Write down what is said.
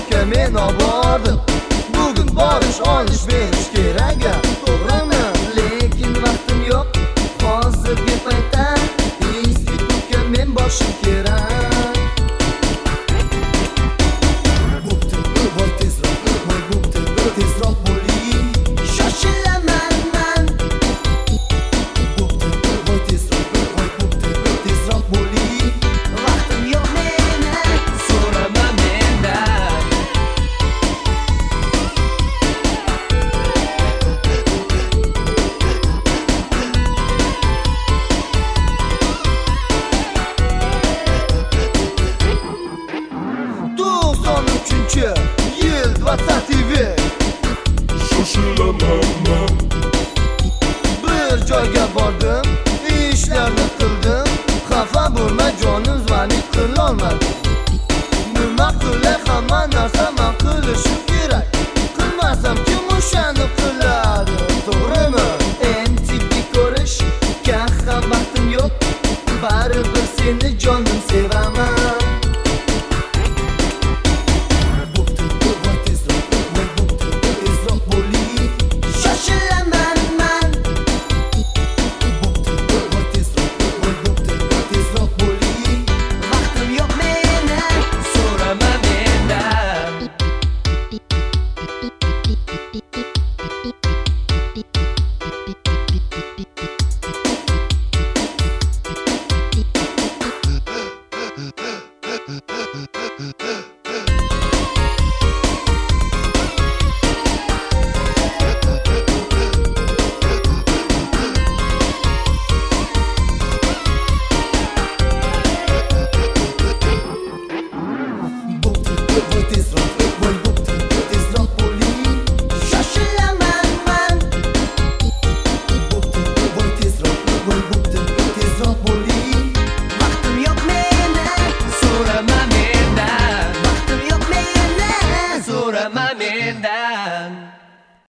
Facebook'ga men obordim. Bugun borish olish berish kerak, to'g'rimi? Lekin vaqtim yo'q hozirgi paytda. Institutga men borishim kerak. Bo'pti, voy tezroq, voy bo'pti, tezroq bo'ling. Shoshilaman men. Bo'pti, voy tezroq, voy bo'pti, tezroq bo'ling. Vaqtim yo'q meni, so'rama mendan. Yil 20 Shoshilaman men. Bir joyga bordim, ishlarni qildim. Xafa bo'lma jonim, zvanit qilolmadim. Nima qilay, hamma narsa men qilishim kerak. Qilmasam kim o'shani qiladi, to'g'rimi? MTV ko'rishga ham vaqtim yo'q. Baribir seni jonim sevaman. So'rama mendan.